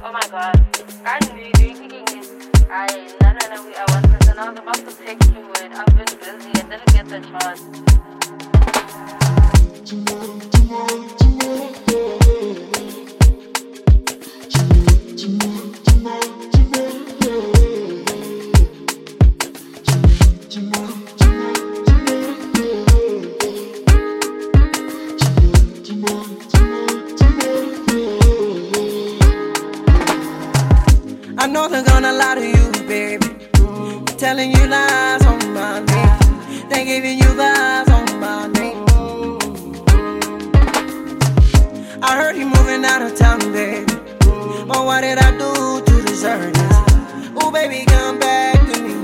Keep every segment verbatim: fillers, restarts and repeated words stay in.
Oh my god. I knew you. I, no, no, no, I wasn't. And I was about to text you, and I've been busy. I didn't get the chance. I know they're gonna lie to you, baby. Telling you lies on my name. They giving you lies on my name. I heard you moving out of town, baby. But what did I do to deserve this? Oh, baby, come back to me.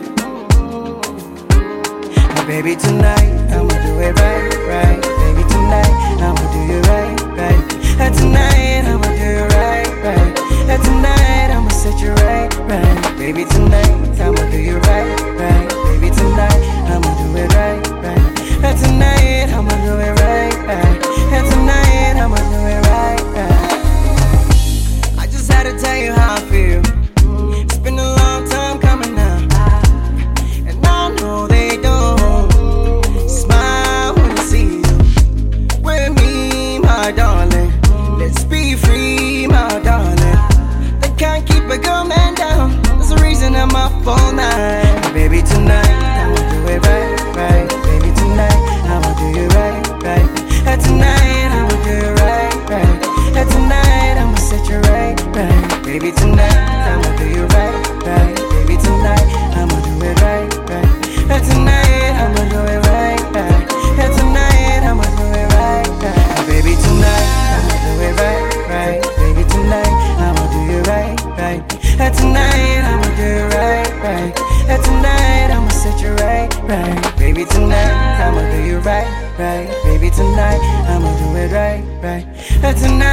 Oh, baby, tonight I'ma do it right, right. Baby, tonight I'ma do you right, right. And tonight I'ma do you right, right. And tonight I'ma set you right, right. Baby, tonight I'ma do you right, right. Baby, tonight I'ma do it right, right. And tonight I'ma do it right, right. And tonight I'ma do it right, right. I just had to tell you how I feel. It's been a long time coming now, and I know they don't smile when they see you with me, my darling. Let's be free, my darling. Can't keep a girl man down. There's a reason I'm up all night. Baby, tonight I'ma do it right, right. Baby, tonight I'ma do you right, right. And tonight I'ma do it right, right. And tonight I'ma set you right, right. Baby, tonight I'ma do you right, right. Baby, tonight I'ma do it right, right. And tonight I'ma do it right, right. And tonight I'ma do it right, right. Baby, tonight I'ma do it right, right. Baby, tonight I'ma do you right, right. And tonight I'ma do it right, right. And tonight I'ma set you right, right. Baby, tonight I'ma do you right, right. Baby, tonight I'ma do it right, right. And tonight